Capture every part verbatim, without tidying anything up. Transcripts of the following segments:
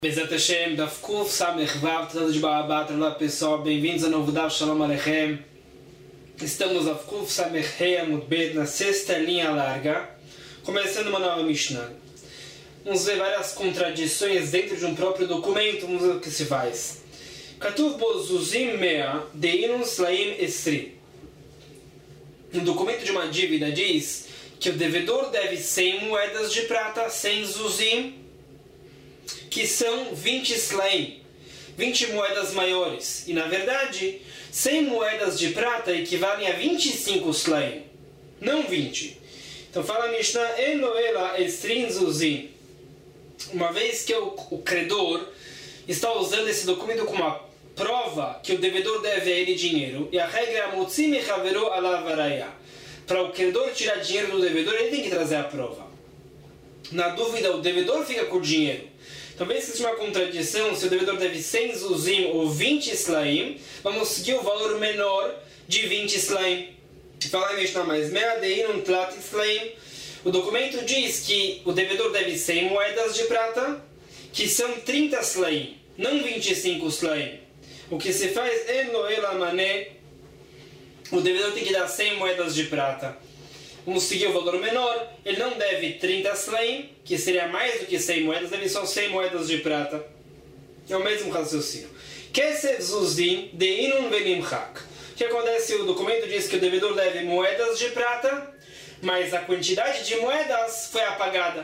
Bezat Hashem, Daf Kuf, Samech Vav, Tratado de Baabat, olá pessoal, bem-vindos ao novo Daf Shalom Aleichem. Estamos Daf Kuf, Samech Hei Amud Bet, na sexta linha larga, começando uma nova Mishnah. Vamos ver várias contradições dentro de um próprio documento, vamos ver o que se faz. Katuv bo Zuzim Mea, Deinu Slaim Esri. Um documento de uma dívida diz que o devedor deve cem moedas de prata, cem Zuzim, que são vinte slaim, vinte moedas maiores. E na verdade, cem moedas de prata equivalem a vinte e cinco slaim, não vinte. Então fala a Mishnah, Enoela estrin zuzim. Uma vez que o, o credor está usando esse documento como uma prova que o devedor deve a ele dinheiro, e a regra é motzi mechaveru alavaraya. Para o credor tirar dinheiro do devedor, ele tem que trazer a prova. Na dúvida, o devedor fica com o dinheiro. Talvez exista uma contradição, se o devedor deve cem zuzim ou vinte slaim, vamos seguir o valor menor de vinte slaim. Fala em Mishnah mais, mea deinun tlat slaim. O documento diz que o devedor deve cem moedas de prata, que são trinta slaim, não vinte e cinco slaim. O que se faz é noela mané, o devedor tem que dar cem moedas de prata. Vamos seguir o valor menor, ele não deve trinta slaim, que seria mais do que cem moedas, deve só cem moedas de prata. É o mesmo raciocínio. Kesef zuzim deinun venimchak. O que acontece? O documento diz que o devedor deve moedas de prata, mas a quantidade de moedas foi apagada.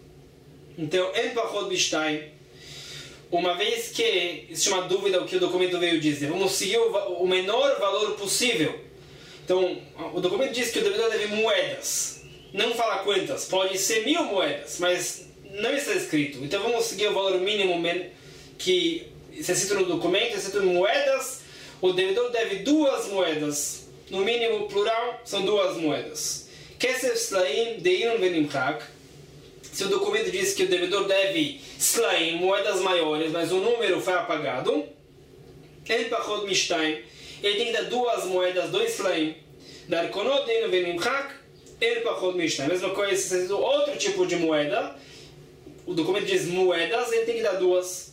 Então, en pachot bishtaim. Uma vez que existe uma dúvida o que o documento veio dizer, vamos seguir o menor valor possível. Então, o documento diz que o devedor deve moedas. Não fala quantas. Pode ser mil moedas, mas não está escrito. Então, vamos seguir o valor mínimo que se cita no documento. Se cita moedas, o devedor deve duas moedas. No mínimo, plural, são duas moedas. Kesef slaim deinun venimchak. Se o documento diz que o devedor deve slaim, moedas maiores, mas o número foi apagado, en pachot mishtaim, ele tem que dar duas moedas, dois slaim. Dar konot deinun venimchak, en pachot mishtaim. Mesma coisa, se é outro tipo de moeda, o documento diz moedas, ele tem que dar duas.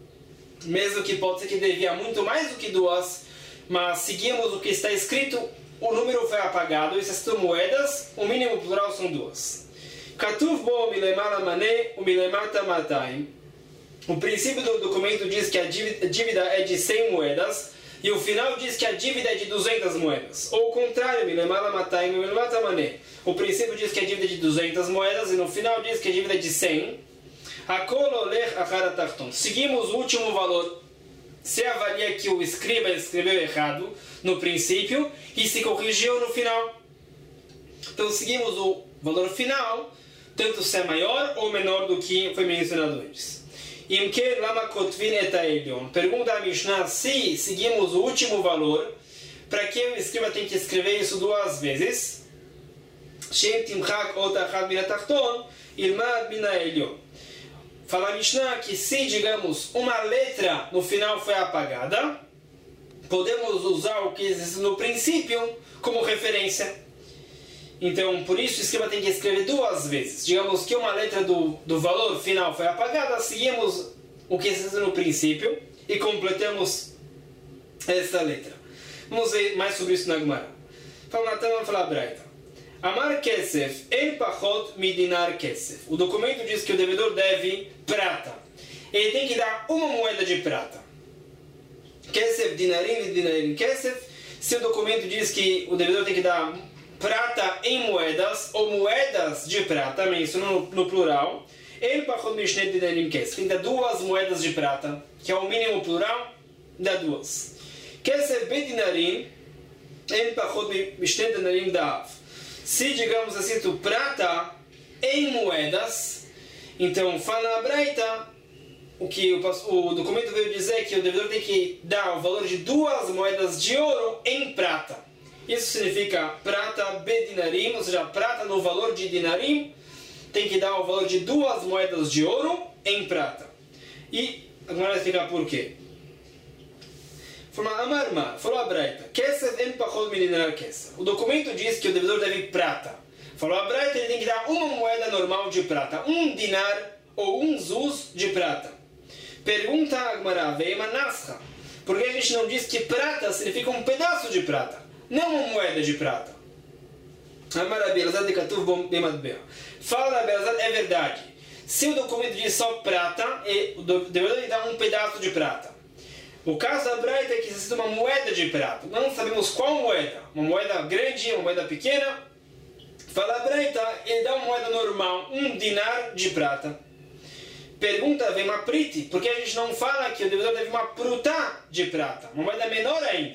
Mesmo que pode ser que devia muito mais do que duas, mas seguimos o que está escrito, o número foi apagado, e se são moedas, o mínimo plural são duas. Katuv bo milemala mané, o milemata mataim. O princípio do documento diz que a dívida é de cem moedas, e o final diz que a dívida é de duzentas moedas. Ou o contrário, milemala mataim, milemata mané. O princípio diz que a dívida é de duzentas moedas, e no final diz que a dívida é de cem. Hakol olech achar atachton. Seguimos o último valor. Se avalia que o escriba escreveu errado no princípio e se corrigiu no final. Então seguimos o valor final, tanto se é maior ou menor do que foi mencionado antes. Imker lama kotvin et haelyon. Pergunta a Mishnah se seguimos o último valor, para que o escriba tem que escrever isso duas vezes. Shem timchak ot achad min atachton ilmad min haelyon. Fala a Mishnah que se, digamos, uma letra no final foi apagada, podemos usar o que existe no princípio como referência. Então, por isso, o escriba tem que escrever duas vezes. Digamos que uma letra do, do valor final foi apagada, seguimos o que existe no princípio e completamos essa letra. Vamos ver mais sobre isso na Gemara. Fala Natan, vamos falar Braita. Amar kesef en pachot midinar kesef. O documento diz que o devedor deve prata. Ele tem que dar uma moeda de prata. Kesef dinarim e dinarim kesef. Se o documento diz que o devedor tem que dar prata em moedas ou moedas de prata, mencionando no, no plural, en pachot mishne dinarim kesef. Tem que dar duas moedas de prata, que é o mínimo plural, dá duas. Kesef bedinarim en pachot mishne dinarim daav. Se, digamos assim, tu prata em moedas, então fala a Braita, o que o, o documento veio dizer que o devedor tem que dar o valor de duas moedas de ouro em prata. Isso significa prata bedinarim, ou seja, prata no valor de dinarim, tem que dar o valor de duas moedas de ouro em prata. E agora vai explicar por quê. Falou a Braita, o documento diz que o devedor deve prata. Falou a Braita, ele tem que dar uma moeda normal de prata, um dinar ou um zuz de prata. Pergunta a Agmará, veima nascha. Por que a gente não diz que prata significa um pedaço de prata, não uma moeda de prata? Amar Rabi Elazar de Katuv bem matbea. Fala Rabi Elazar, é verdade. Se o documento diz só prata, o devedor lhe dá um pedaço de prata. O caso da Braita é que existe uma moeda de prata. Não sabemos qual moeda. Uma moeda grande, uma moeda pequena. Fala a Braita, ele dá uma moeda normal, um dinar de prata. Pergunta, vem uma priti, por que a gente não fala que o devedor deve uma prutá de prata? Uma moeda menor ainda.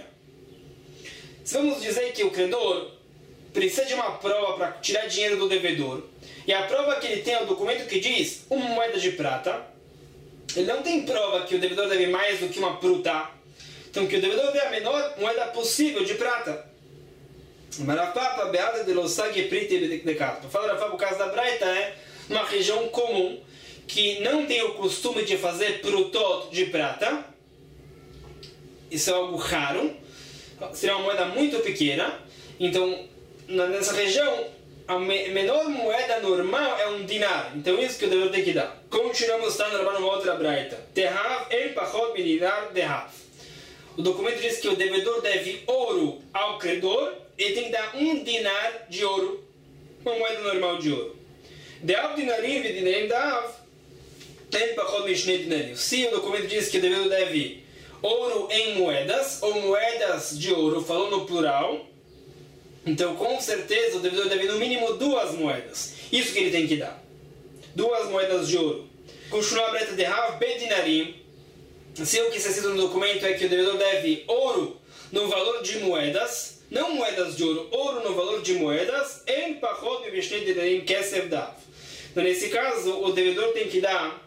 Se vamos dizer que o credor precisa de uma prova para tirar dinheiro do devedor, e a prova que ele tem é o documento que diz uma moeda de prata, ele não tem prova que o devedor deve mais do que uma prutá. Então, que o devedor deve a menor moeda possível de prata. Marafapa, beata de losag priti de carta. Fala Rafa, o caso da Braita é uma região comum que não tem o costume de fazer prutot de prata. Isso é algo raro. Seria uma moeda muito pequena. Então, nessa região, a menor moeda normal é um dinar. Então isso que o devedor tem que dar. Continuamos estando numa outra braita. Tehav el pachot dinar dehav. O documento diz que o devedor deve ouro ao credor e tem que dar um dinar de ouro. Uma moeda normal de ouro. Dehav dinarim e dinarim dehav. El pachot mishne dinarim. Se o documento diz que o devedor deve ouro em moedas, ou moedas de ouro, falou no plural, então, com certeza, o devedor deve no mínimo duas moedas. Isso que ele tem que dar. Duas moedas de ouro. Continua a breta de Rav Bedinarim. Se o que está escrito no documento é que o devedor deve ouro no valor de moedas, não moedas de ouro, ouro no valor de moedas, em pachot me vishne dinarim kesev dav. Então, nesse caso, o devedor tem que dar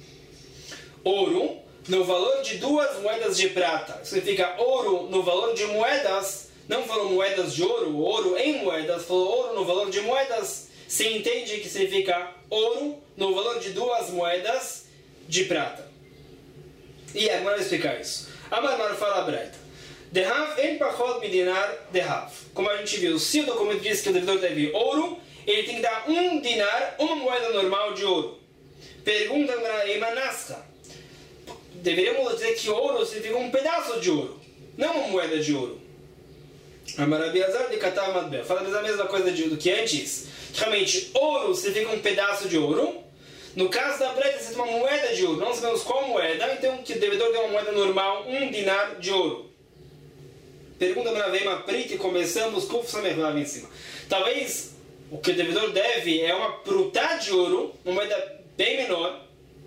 ouro no valor de duas moedas de prata. Isso significa ouro no valor de moedas. Não falou moedas de ouro, ouro em moedas, falou ouro no valor de moedas. Se entende que significa ouro no valor de duas moedas de prata. E agora vou explicar isso. Amar fala a Braita. Dehav en pachot midinar dehav. Como a gente viu, se o documento diz que o devedor deve ouro, ele tem que dar um dinar, uma moeda normal de ouro. Pergunta para Emanasca. Deveríamos dizer que ouro significa um pedaço de ouro, não uma moeda de ouro. Amarabiazar de Katav Madbel. Fala a mesma coisa do que antes. Realmente, ouro significa um pedaço de ouro. No caso da Braita, significa uma moeda de ouro. Não sabemos qual moeda, então que o devedor deu uma moeda normal, um dinar de ouro. Pergunta para Veima Priti, começamos com o Samervav em cima. Talvez o que o devedor deve é uma prutá de ouro, uma moeda bem menor.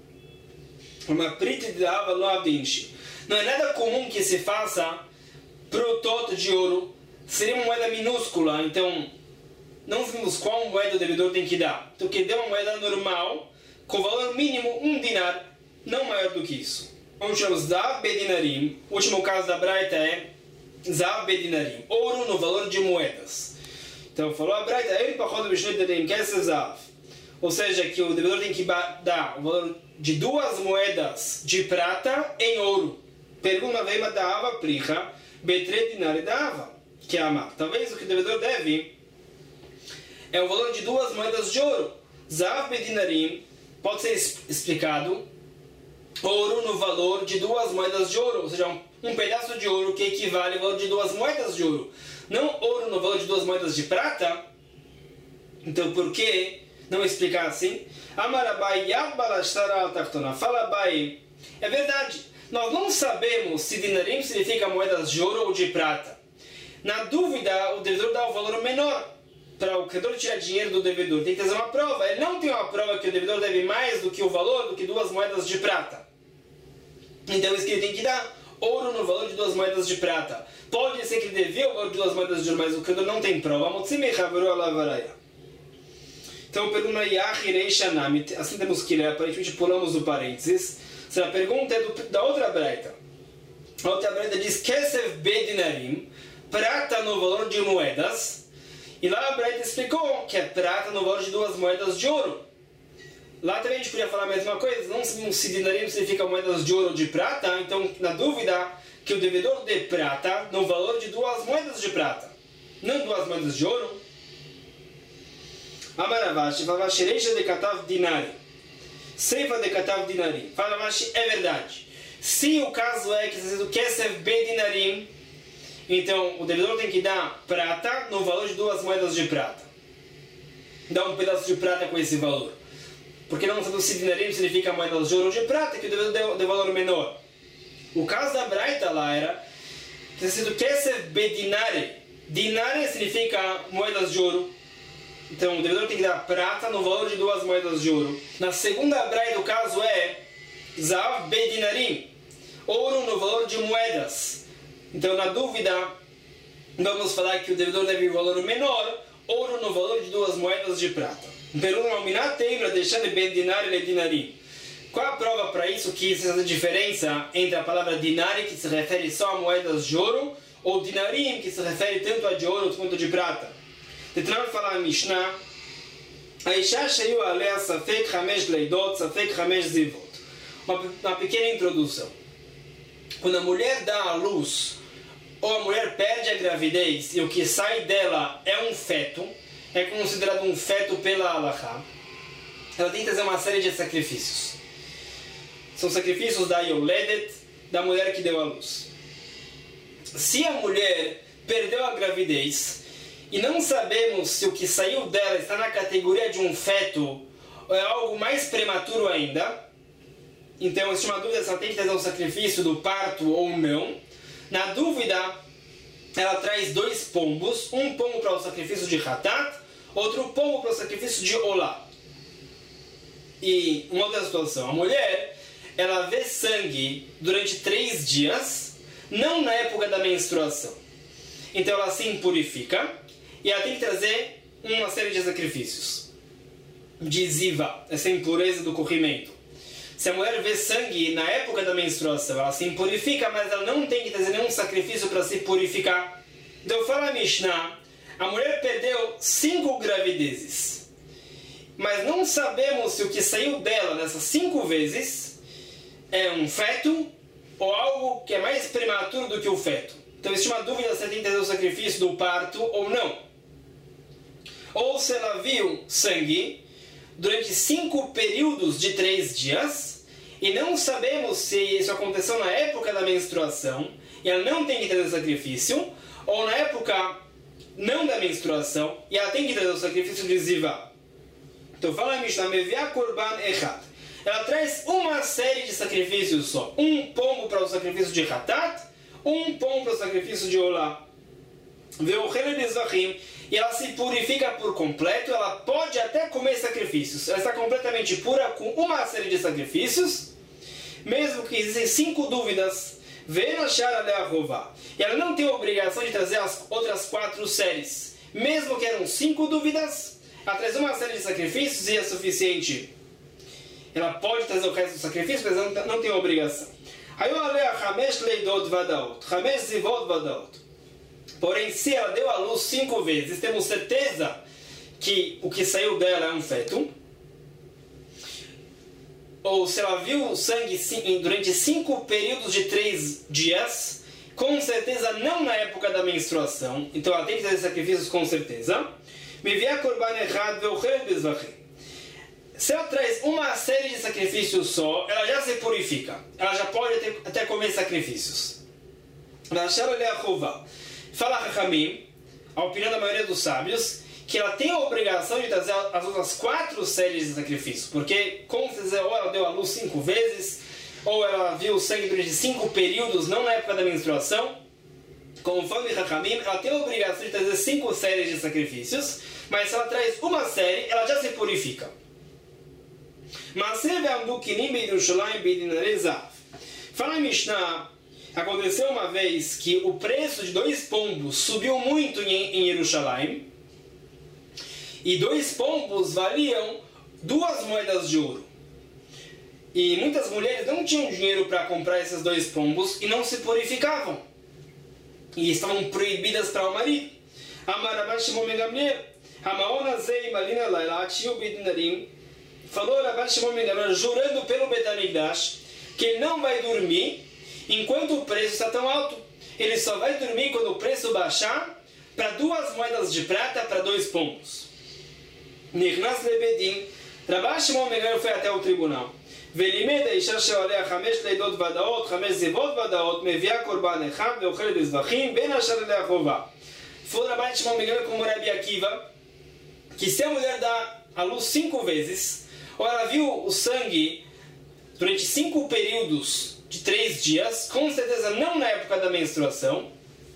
Uma Priti de Ava Loavdinchi. Não é nada comum que se faça prutot de ouro. Seria uma moeda minúscula, então não vimos qual moeda o devedor tem que dar. Então que dê uma moeda normal, com valor mínimo um dinar, não maior do que isso. Vamos chamar Zav Bedinarim. O último caso da Braita é Zav Bedinarim, ouro no valor de moedas. Então falou a Braita, ele pachot b'shnei dinarim kesef zav. Ou seja, que o devedor tem que dar o valor de duas moedas de prata em ouro. Pergunta veima da Ava Pricha, betre dinar da Ava. Que é amar. Talvez o que o devedor deve é o valor de duas moedas de ouro. Zav bedinarim pode ser explicado ouro no valor de duas moedas de ouro, ou seja, um, um pedaço de ouro que equivale ao valor de duas moedas de ouro. Não ouro no valor de duas moedas de prata. Então, por que não explicar assim? Amarabai yad balashara al-tachtona. Fala Bai, é verdade. Nós não sabemos se dinarim significa moedas de ouro ou de prata. Na dúvida, o devedor dá o valor menor. Para o credor tirar dinheiro do devedor, tem que fazer uma prova. Ele não tem uma prova que o devedor deve mais do que o valor, do que duas moedas de prata. Então, isso que ele tem que dar, ouro no valor de duas moedas de prata. Pode ser que ele devia o valor de duas moedas de ouro, mas o credor não tem prova. Então, pergunta assim temos que ler, aparentemente pulamos o parênteses. A pergunta é do, da outra braita. A outra braita diz Kesef bedinarim, prata no valor de moedas. E lá a Braita explicou que é prata no valor de duas moedas de ouro. Lá também a gente podia falar a mesma coisa. Não se dinarim significa moedas de ouro ou de prata. Então, na dúvida, que o devedor dê prata no valor de duas moedas de prata. Não duas moedas de ouro. Amaravashi, vavashireisha de katav dinari. Seifa de Katav Dinarim. Fala, mas é verdade. Se o caso é que está dizendo Kesef Be Dinarim, então o devedor tem que dar prata no valor de duas moedas de prata. Dá um pedaço de prata com esse valor. Porque não sabemos se dinarim significa moedas de ouro ou de prata, que o devedor deu, deu valor menor. O caso da Braita lá era que está escrito Kesef Be Dinare. Dinare significa moedas de ouro. Então o devedor tem que dar prata no valor de duas moedas de ouro. Na segunda Braita o caso é Zav Be Dinarim. Ouro no valor de moedas. Então, na dúvida, vamos falar que o devedor deve o valor menor, ouro no valor de duas moedas de prata. Pergunta ao Minat Teimra, deixando bem dinar e dinarim. Qual a prova para isso que existe essa diferença entre a palavra dinari, que se refere só a moedas de ouro, ou dinarim, que se refere tanto a de ouro quanto de prata? Tetran fala a Mishnah, Aisha sheyu alea safek hamesh leidot, safek hamesh zivot. Uma pequena introdução. Quando a mulher dá à luz, ou a mulher perde a gravidez e o que sai dela é um feto, é considerado um feto pela Halakha, ela tem que fazer uma série de sacrifícios. São sacrifícios da Yoledet, da mulher que deu à luz. Se a mulher perdeu a gravidez e não sabemos se o que saiu dela está na categoria de um feto ou é algo mais prematuro ainda, então existe uma dúvida se ela tem que fazer o sacrifício do parto ou não. Na dúvida, ela traz dois pombos, um pombo para o sacrifício de Hatat, outro pombo para o sacrifício de Olá. E uma outra situação, a mulher, ela vê sangue durante três dias, não na época da menstruação. Então ela se impurifica e ela tem que trazer uma série de sacrifícios. De Ziva, essa impureza do corrimento. Se a mulher vê sangue na época da menstruação, ela se impurifica, mas ela não tem que trazer nenhum sacrifício para se purificar. Então fala a Mishnah, a mulher perdeu cinco gravidezes, mas não sabemos se o que saiu dela nessas cinco vezes é um feto ou algo que é mais prematuro do que o feto. Então existe uma dúvida se ela tem que trazer o sacrifício do parto ou não. Ou se ela viu sangue durante cinco períodos de três dias, e não sabemos se isso aconteceu na época da menstruação, e ela não tem que trazer o sacrifício, ou na época não da menstruação, e ela tem que trazer o sacrifício de Ziva. Então fala a Mishnah, Mevia Korban Echad. Ela traz uma série de sacrifícios só. Um pombo para o sacrifício de Hatat, um pombo para o sacrifício de Olá. E ela se purifica por completo, ela pode até comer sacrifícios. Ela está completamente pura com uma série de sacrifícios, mesmo que existem cinco dúvidas. E ela não tem a obrigação de trazer as outras quatro séries. Mesmo que eram cinco dúvidas, ela traz uma série de sacrifícios e é suficiente. Ela pode trazer o resto do sacrifício, mas ela não tem a obrigação. Porém, se ela deu à luz cinco vezes, temos certeza que o que saiu dela é um feto. Ou se ela viu sangue durante cinco períodos de três dias, com certeza não na época da menstruação. Então ela tem que fazer sacrifícios com certeza. Se ela traz uma série de sacrifícios só, ela já se purifica. Ela já pode até, até comer sacrifícios. Fala Chachamim, a opinião da maioria dos sábios, que ela tem a obrigação de trazer as outras quatro séries de sacrifício. Porque, como se dizer, ou ela deu à luz cinco vezes, ou ela viu sangue durante cinco períodos, não na época da menstruação. Conforme Chachamim, ela tem a obrigação de trazer cinco séries de sacrifícios, mas se ela traz uma série, ela já se purifica. Fala em Mishnah, aconteceu uma vez que o preço de dois pombos subiu muito em Jerusalém, e dois pombos valiam duas moedas de ouro. E muitas mulheres não tinham dinheiro para comprar esses dois pombos e não se purificavam. E estavam proibidas para o marido. Falou Rabban Shimon ben Gamliel, jurando pelo Bet HaMikdash, que ele não vai dormir enquanto o preço está tão alto. Ele só vai dormir quando o preço baixar para duas moedas de prata para dois pombos. Nirnas lebedin, Rabbi Shimon Ben Gamliel foi até o tribunal. ולימד האישה שעליה חמש לידות ודאות, חמש זיבות ודאות, מביאה קורבן אחד ואוכלת בזבחים, בין השאר אליה חובה. Falou Rabbi Shimon Ben Gamliel como Rabbi Akiva, que se a mulher dá à luz cinco vezes, ou ela viu o sangue durante cinco períodos de três dias, com certeza não na época da menstruação,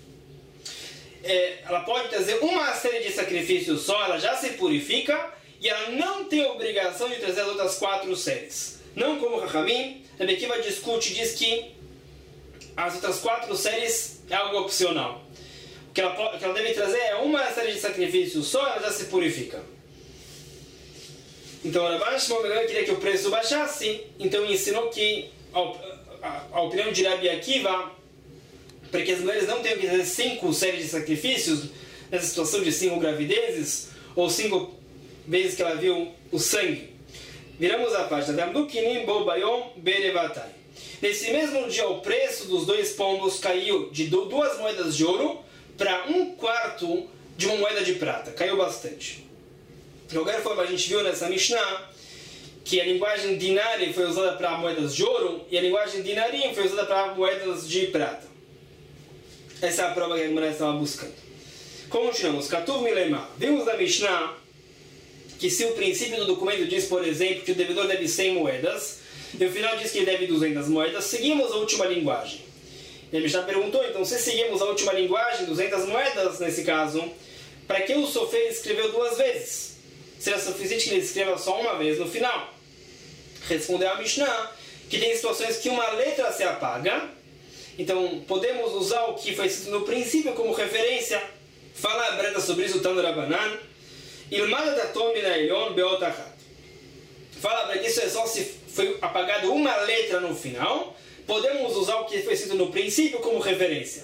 é, ela pode trazer uma série de sacrifícios só, ela já se purifica, e ela não tem a obrigação de trazer as outras quatro séries. Não como Rahamim, Rabbi Akiva discute e diz que as outras quatro séries é algo opcional. O que ela, pode, o que ela deve trazer é uma série de sacrifícios só, ela já se purifica. Então Rabbi Shimon Ben Gamliel queria que o preço baixasse, então ensinou que a, a, a opinião de Rabbi Akiva, para que as mulheres não tenham que fazer cinco séries de sacrifícios, nessa situação de cinco gravidezes, ou cinco vezes que ela viu o sangue. Viramos a página. Nesse mesmo dia, o preço dos dois pombos caiu de duas moedas de ouro para um quarto de uma moeda de prata. Caiu bastante. De qualquer forma, a gente viu nessa Mishnah que a linguagem dinari foi usada para moedas de ouro e a linguagem dinarim foi usada para moedas de prata. Essa é a prova que a mulher estava buscando. Continuamos. Katuv Milema. Vimos na Mishnah que se o princípio do documento diz, por exemplo, que o devedor deve cem moedas, e o final diz que ele deve duzentas moedas, seguimos a última linguagem. E a Mishnah perguntou, então, se seguimos a última linguagem, duzentas moedas, nesse caso, para que o sofer escreveu duas vezes? Será suficiente que ele escreva só uma vez no final? Respondeu a Mishnah que tem situações que uma letra se apaga, então podemos usar o que foi escrito no princípio como referência. Fala a Breta sobre isso, Tano Rabanan. Ilmada da Tomina Elion Beotachat. Fala para que isso é só se foi apagado uma letra no final, podemos usar o que foi escrito no princípio como referência.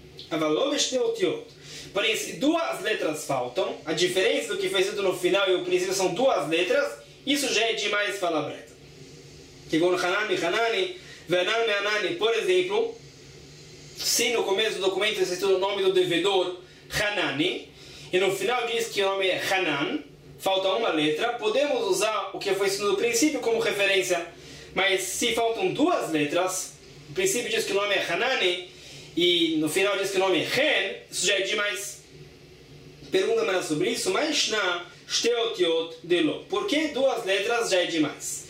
Porém, se duas letras faltam, a diferença do que foi escrito no final e o princípio são duas letras, isso já é demais, fala a Breta. Kegon Hanani, Hanani, Venan Meanani, por exemplo, se no começo do documento é escrito o nome do devedor, Hanani, e no final diz que o nome é Hanan, falta uma letra, podemos usar o que foi escrito no princípio como referência, mas se faltam duas letras, o princípio diz que o nome é Hanani, e no final diz que o nome é Hen, isso já é demais. Pergunta mais sobre isso, mas na Shteotiot Delo. Por que duas letras já é demais?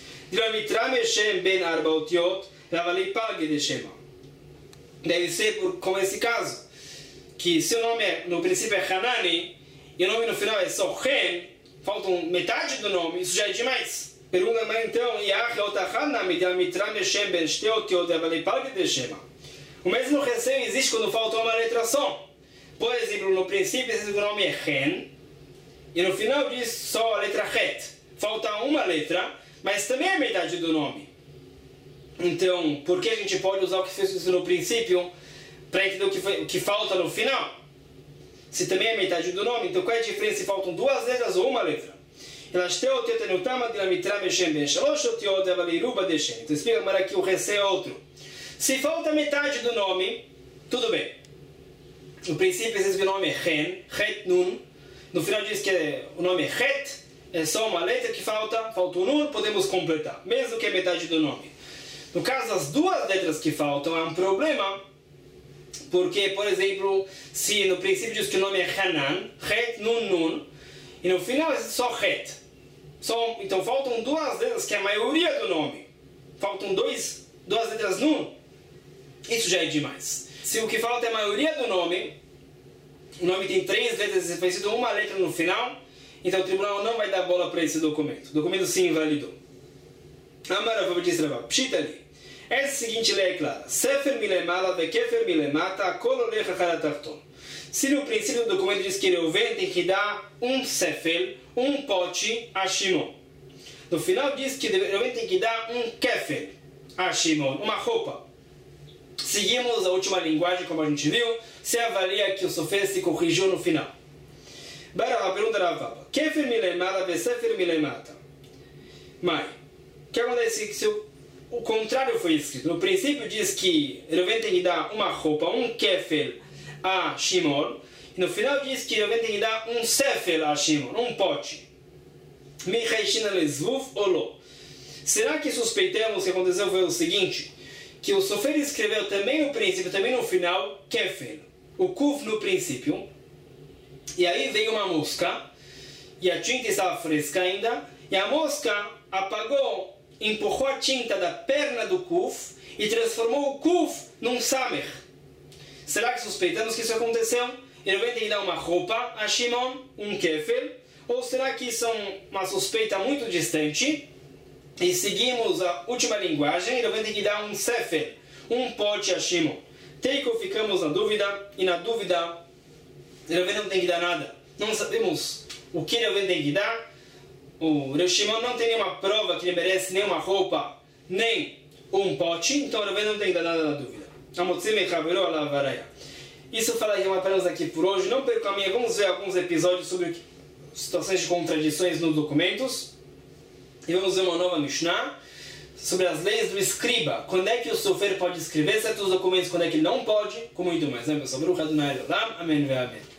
Deve ser por, como esse caso, que se o nome é, no princípio é Hanani e o nome no final é só Hen, faltam metade do nome, isso já é demais. Pergunta mais então, o mesmo receio existe quando falta uma letra só. Por exemplo, no princípio o nome é Hen e no final diz só a letra Het. Falta uma letra, mas também é metade do nome. Então, por que a gente pode usar o que fez isso no princípio para entender o que, foi, o que falta no final? Se também é metade do nome, então qual é a diferença se faltam duas letras ou uma letra? Então explica agora aqui o receio é outro. Se falta metade do nome, tudo bem. No princípio diz que o nome é Hen, Het Nun. No final diz que o nome é Het, é só uma letra que falta, falta o Nun, podemos completar, mesmo que é metade do nome. No caso das duas letras que faltam, é um problema, porque, por exemplo, se no princípio diz que o nome é Hanan, Het Nun Nun, e no final é só Het. Só, então faltam duas letras, que é a maioria do nome. Faltam dois, duas letras Nun. Isso já é demais. Se o que falta é a maioria do nome, o nome tem três letras e foi escrito uma letra no final, então o tribunal não vai dar bola para esse documento. O documento sim invalidou. Amara Vavadis Rabá, pshita ali. Essa seguinte lei é clara. Sefer milemala vekefer milemata kol olech haratarton. Se no princípio do documento diz que Reuven tem que dar um sefer, um pote a Shimon. No final diz que Reuven tem que dar um kefer a Shimon, uma roupa. Seguimos a última linguagem, como a gente viu, se avalia que o sofer se corrigiu no final. Bara, a pergunta era Vava. Kefer milemala ve sefer milemata. Mãe, o que acontece se o, o contrário foi escrito? No princípio diz que Reuven tem que dar uma roupa, um kefer a Shimon, e no final diz que Reuven tem que dar um sefer a Shimon, um pote. Michaishina lezvuf olo. Será que suspeitamos que aconteceu foi o seguinte? Que o Sofer escreveu também no princípio, também no final, Kefel. O Kuf no princípio. E aí veio uma mosca. E a tinta estava fresca ainda. E a mosca apagou, empurrou a tinta da perna do Kuf e transformou o Kuf num Samer. Será que suspeitamos que isso aconteceu? Ele vai ter que dar uma roupa a Shimon, um Kefel. Ou será que isso é uma suspeita muito distante? E seguimos a última linguagem, ele vai ter que dar um Sefer, um pote a Shimon. Teiko, ficamos na dúvida, e na dúvida, ele não tem que dar nada. Não sabemos o que ele tem que dar. O Reb Shimon não tem nenhuma prova que ele merece nenhuma roupa, nem um pote, então ele não tem que dar nada na dúvida. Isso fala apenas aqui por hoje. Não perca a minha, vamos ver alguns episódios sobre situações de contradições nos documentos. E vamos ver uma nova Mishnah sobre as leis do escriba. Quando é que o sofer pode escrever certos documentos, quando é que ele não pode, com muito mais. Amém.